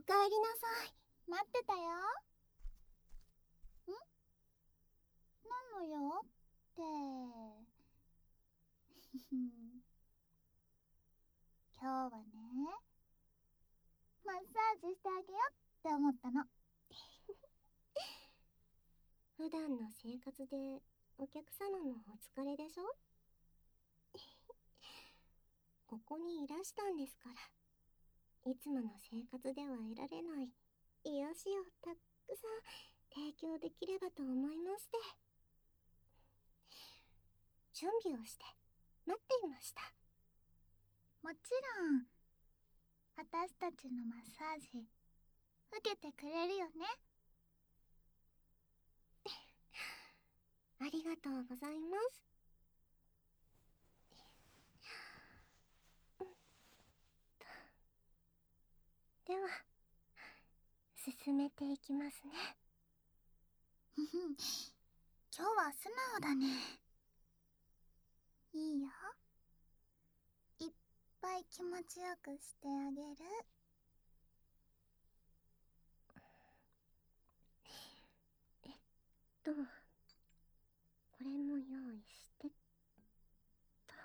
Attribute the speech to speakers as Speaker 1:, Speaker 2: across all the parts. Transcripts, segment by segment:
Speaker 1: かえりなさい。
Speaker 2: 待ってたよ。何の用って。今日はね、マッサージしてあげようって思ったの。
Speaker 1: 普段の生活でお客様のお疲れでしょここにいらしたんですから、いつもの生活では得られない癒しをたくさん提供できればと思いまして、準備をして待っていました。
Speaker 2: もちろん、私たちのマッサージ受けてくれるよね。
Speaker 1: ありがとうございます。では進めていきますね。
Speaker 2: 今日は素直だね。いいよ。いっぱい気持ちよくしてあげる。
Speaker 1: これも用意してと。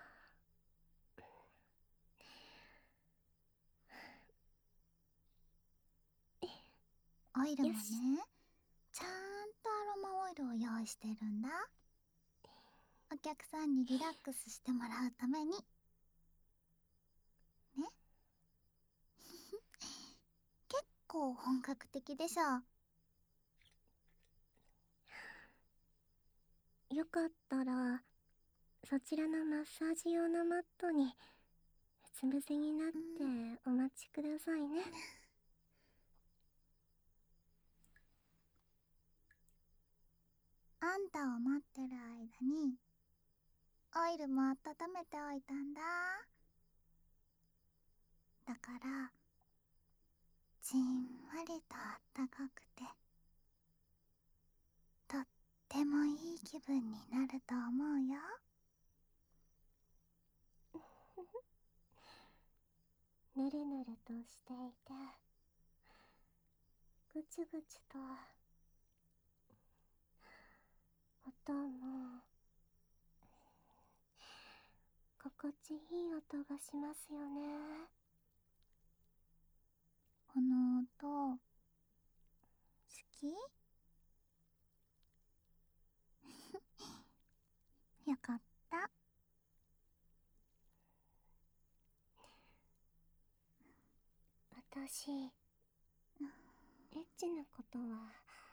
Speaker 2: オイルもね、
Speaker 1: よし。
Speaker 2: ちゃんとアロマオイルを用意してるんだ。お客さんにリラックスしてもらうためにね。結構本格的でしょ。
Speaker 1: よかったらそちらのマッサージ用のマットにうつ伏せになってお待ちくださいね。
Speaker 2: あんたを待ってる間にオイルも温めておいたんだ。だからじんわりとあったかくてとってもいい気分になると思うよ。
Speaker 1: ぬるぬるとしていてぐちゅぐちゅと音も心地いい音がしますよね。
Speaker 2: この音好き？よかった。
Speaker 1: 私エッチなことは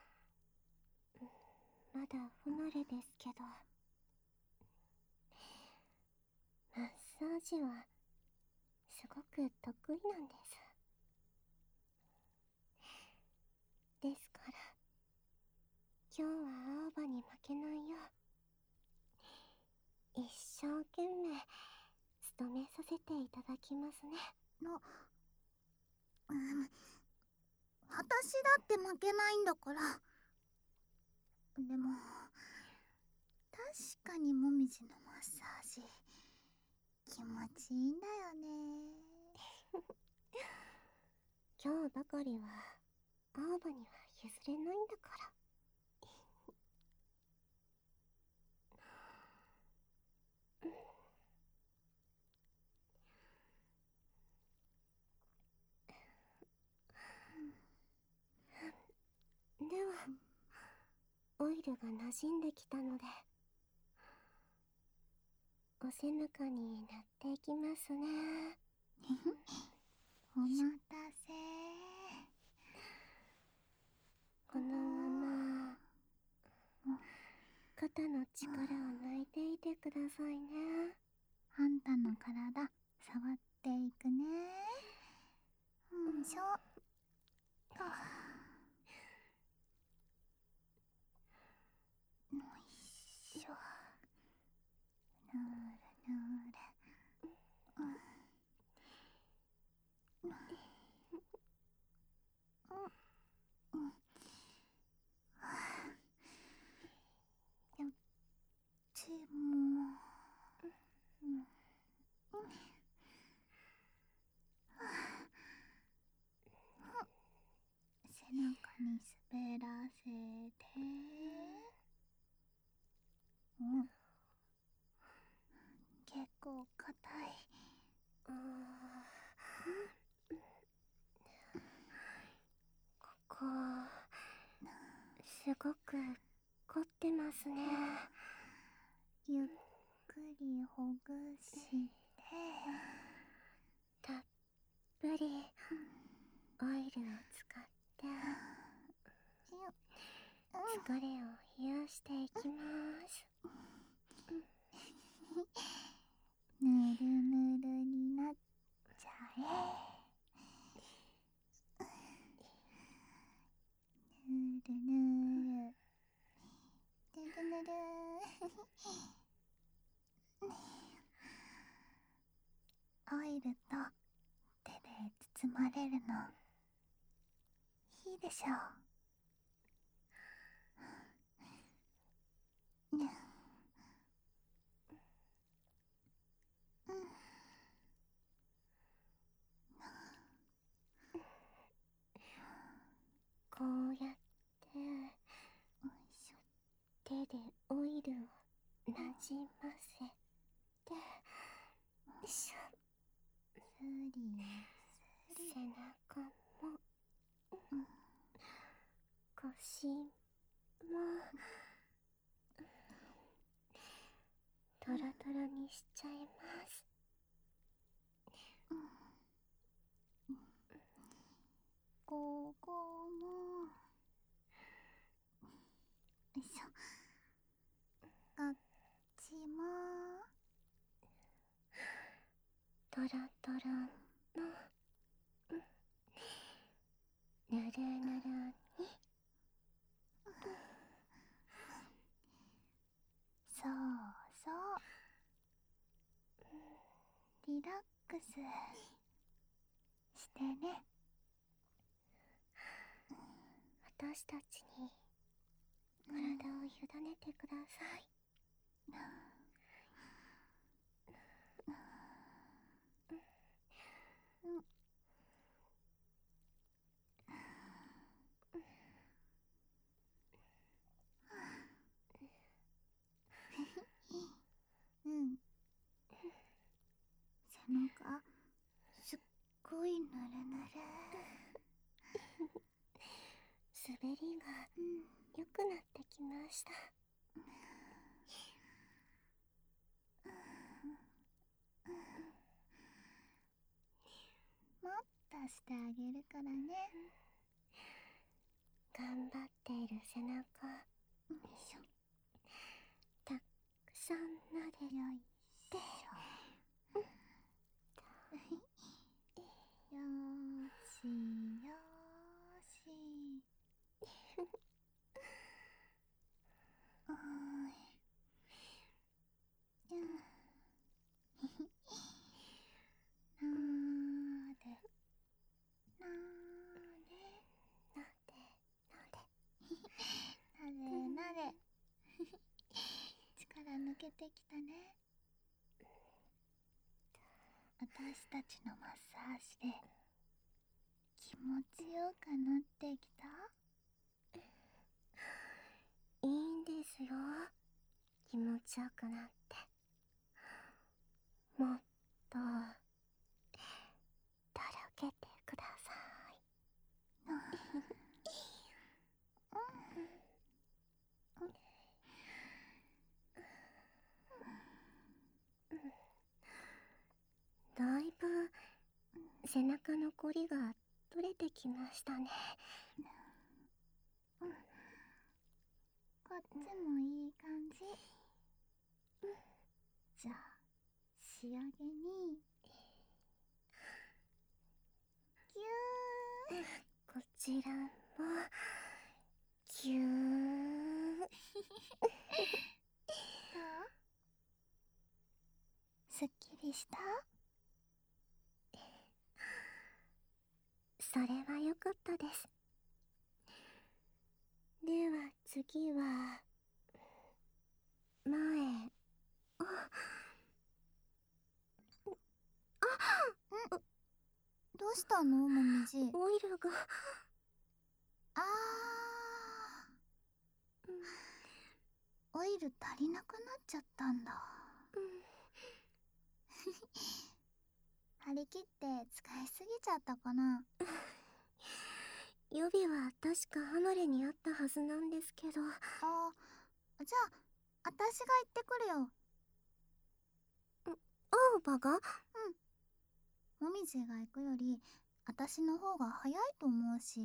Speaker 1: まだ不慣れですけど、マッサージはすごく得意なんです。ですから今日は青葉に負けないよう一生懸命務めさせていただきますね。
Speaker 2: 私だって負けないんだから。でも確かにもみじのマッサージ気持ちいいんだよね。
Speaker 1: 今日ばかりは青葉には譲れないんだから。ではオイルが馴染んできたのでお背中に塗っていきますね。
Speaker 2: お待たせ。
Speaker 1: このまま肩の力を抜いていてくださいね。
Speaker 2: あんたの体触っていくね。よいしょ。よいしょ。ぬるぬる。でも滑らせて。結構硬い。
Speaker 1: ここすごく凝ってますね。
Speaker 2: ゆっくりほぐして、
Speaker 1: たっぷりオイルを使って疲れを癒していきます。
Speaker 2: ぬるぬるになっちゃえ。ぬるぬるぬるぬるオイルと手で包まれるのいいでしょう。
Speaker 1: こうやって手でオイルをなじませてしょ
Speaker 2: スリ
Speaker 1: 背中も腰もトロトロにしちゃいます。
Speaker 2: ここもよいしょ。こっちも
Speaker 1: トロトロのぬるぬるに
Speaker 2: そうそうリラックスしてね。
Speaker 1: 私たちに体を委ねてください。
Speaker 2: うん背中すっごいぬるぬる。
Speaker 1: 滑りが良くなってきました。
Speaker 2: もっとしてあげるからね。
Speaker 1: 頑張っている背中たくさん撫でて
Speaker 2: よいしょ。よーしよーし。おーい。なーでなーでなでなで力抜けてきたね。私たちのマッサージで気持ちよくなってきた？
Speaker 1: いいんですよ、気持ちよくなって。もっととろけてください。だいぶ背中のこりが取れてきましたね。
Speaker 2: こっちもいい感じ。じゃあ仕上げにぎゅー。
Speaker 1: こちらもぎゅー。
Speaker 2: どう？すっきりした？
Speaker 1: それは良かったです。では次は前。
Speaker 2: どうしたのもみじ？
Speaker 1: オイルが。
Speaker 2: あール足りなくなっちゃったんだ。張り切って使いすぎちゃったかな。
Speaker 1: 予備は確か離れにあったはずなんですけど。
Speaker 2: じゃあ私が行ってくるよ。
Speaker 1: 青葉が？
Speaker 2: もみじが行くより私の方が早いと思うし。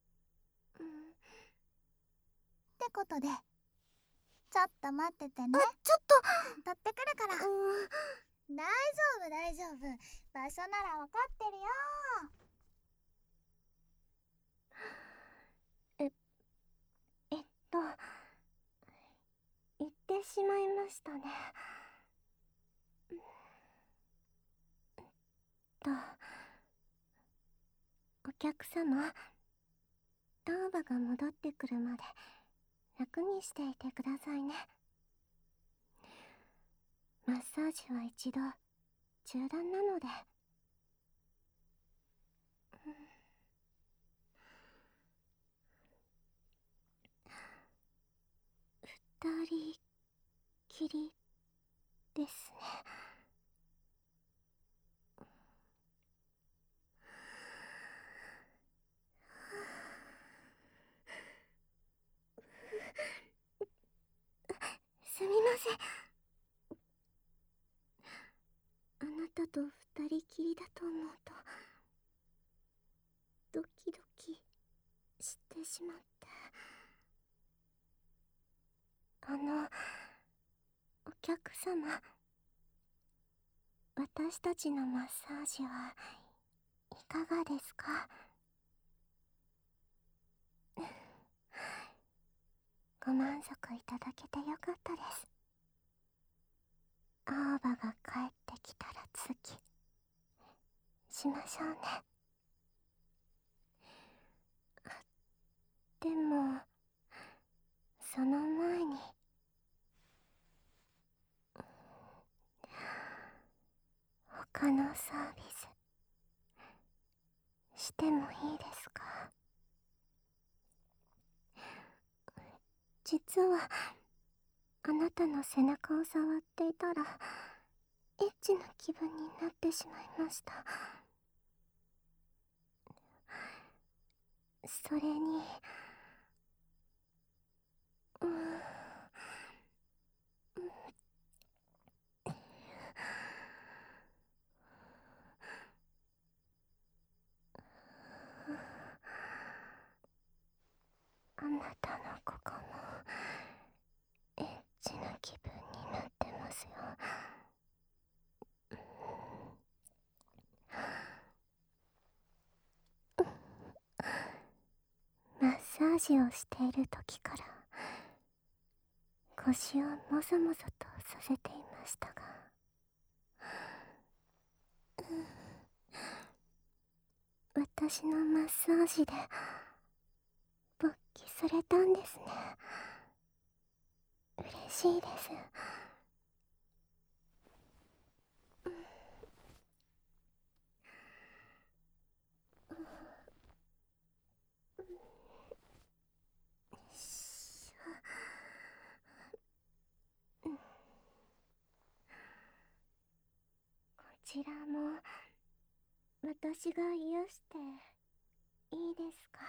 Speaker 2: ってことで、ちょっと待っててね。
Speaker 1: ちょっと
Speaker 2: 取ってくるから。大丈夫。場所なら分かってるよ。
Speaker 1: 行ってしまいましたね。お客様、青葉が戻ってくるまで楽にしていてくださいね。マッサージは一度中断なので。二人きりですね。すみません。あなたと二人きりだと思うとドキドキしてしまって。お客様、私たちのマッサージはいかがですか？ご満足いただけてよかったです。青葉が帰ってきたら次しましょうね。でもその前に他のサービスしてもいいですか？実はあなたの背中を触っていたらエッチな気分になってしまいました。それにあなたのここもエッチな気分になってますよ。マッサージをしている時から腰をもぞもぞとさせていましたが、私のマッサージで勃起されたんですね。嬉しいです。こちらも私が癒していいですか？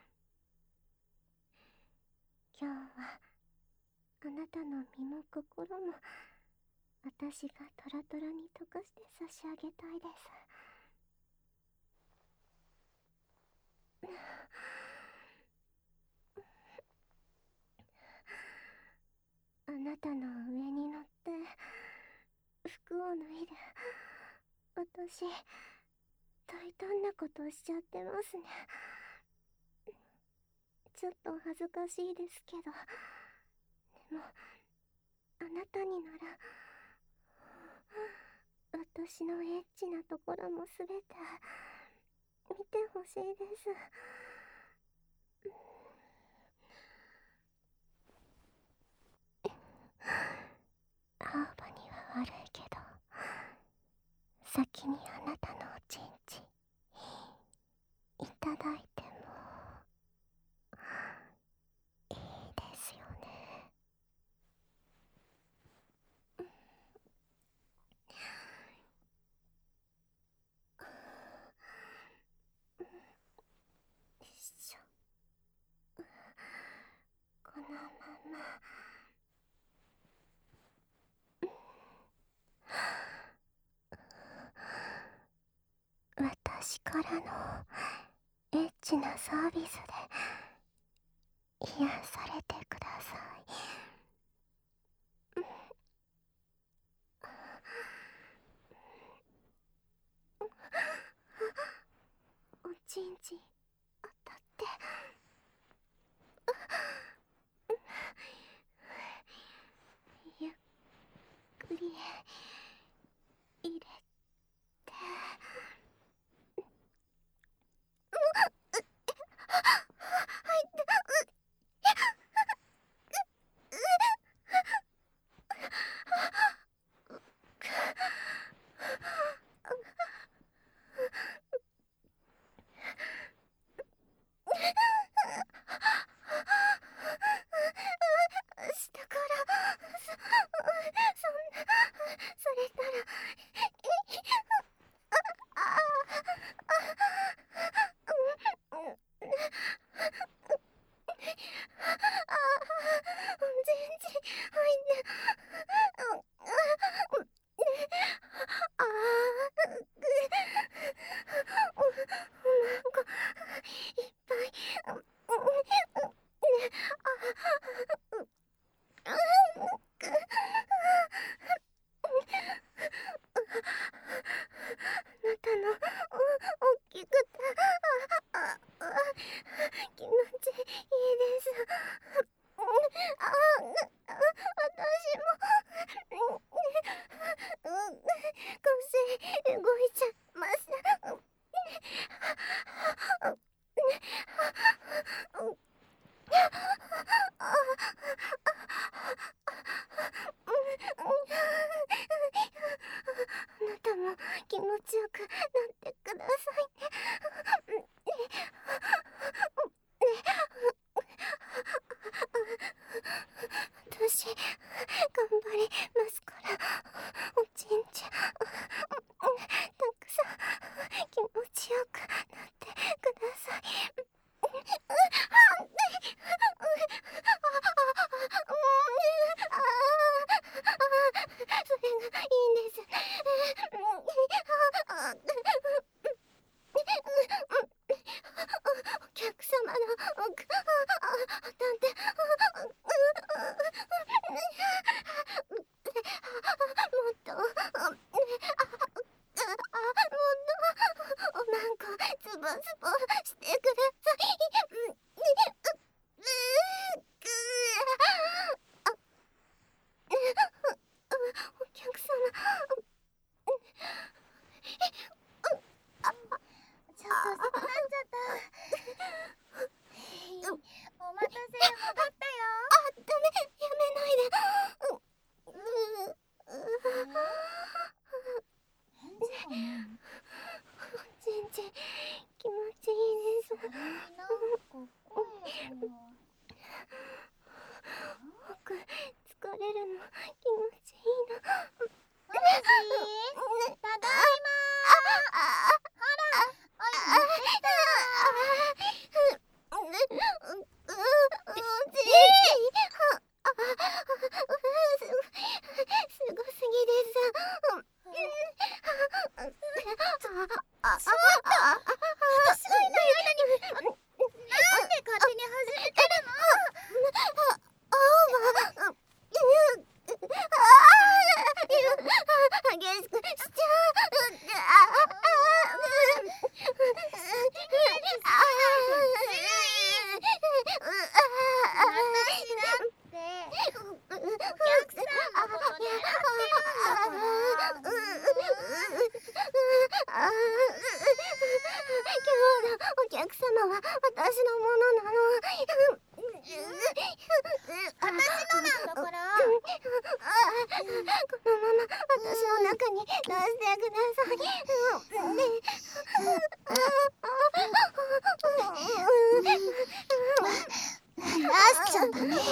Speaker 1: 今日はあなたの身も心も私がトロトロに溶かして差し上げたいです。あなたの上に乗って服を脱いで私大胆なことしちゃってますね。ちょっと恥ずかしいですけど、でもあなたになら私のエッチなところもすべて見てほしいです。青葉には悪いけど先にあなたのおちんちいただいてもいいですよね。 からのエッチなサービスで癒されてください。おちんちん当たってゆっくり入れて下からそれなら全然入んねなんかいっぱいあなたの大きくて気持ちいいです私も腰動いちゃいますあなたも気持ちよくなってくださいね。私頑張りますからおちんちゃんたくさん気持ちよくなってください。それがいいんです。お客様のなんてもっともっとおまんこズボズボしてください。お客様
Speaker 2: ちょっと遅くなっちゃったお待たせ、戻ったよ。
Speaker 1: ダメ、やめないで。
Speaker 2: 返事がないの？
Speaker 1: 全然気持ちいいです。
Speaker 2: それになんか声が
Speaker 1: 僕、疲れるの気持ちいいな。
Speaker 2: もしー、ただいまー。ほら、おい、持ってきたよ。
Speaker 1: すごすぎです。
Speaker 2: ちょっと、私がいない間になんで勝手に始めてるの？
Speaker 1: 激しくしちゃ
Speaker 2: 私だってお客さんのこと狙ってるんだから。
Speaker 1: 今日のお客様は私のものなの。
Speaker 2: 私のなんだから。
Speaker 1: このまま私の中に出してください。
Speaker 2: 出しちゃダメ。ダメ。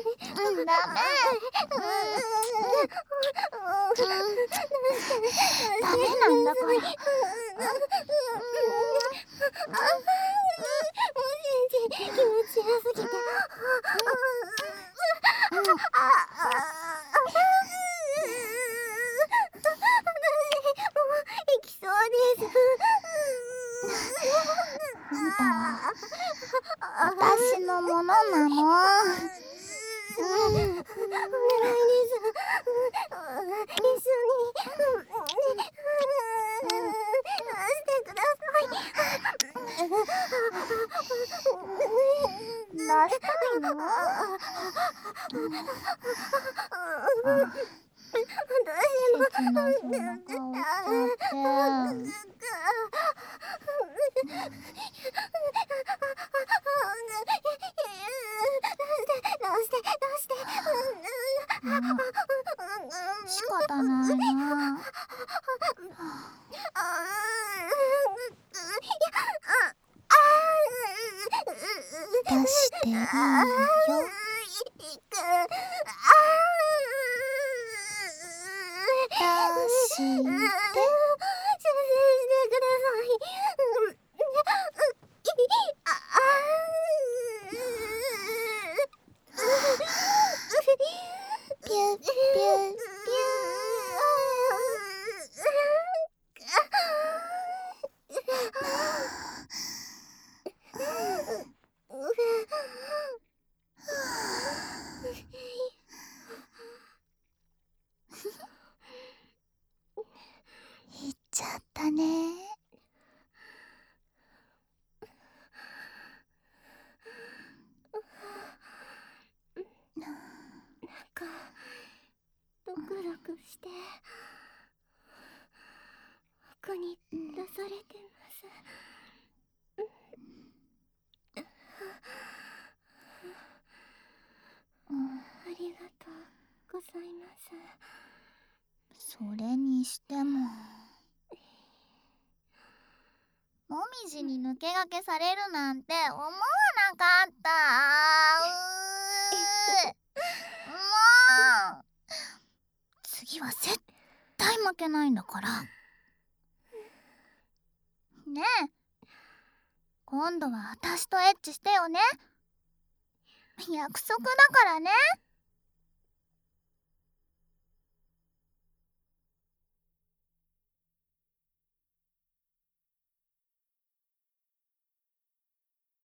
Speaker 2: ダメなんだから。
Speaker 1: 気持ちよすぎて。私もう行きそうです。
Speaker 2: のものなの。
Speaker 1: お願いです。一緒にしてください。
Speaker 2: 出したいの？切なそうな顔しちゃって。仕方ないな。出していいよ。出して。ピュッピュッピュッ。いっちゃったね。
Speaker 1: ドクドクして奥に出されてます。ありがとうございます。
Speaker 2: それにしても、もみじに抜け駆けされるなんて思わなかった。もう次は絶対負けないんだから。ねえ、今度は私とエッチしてよね。約束だからね。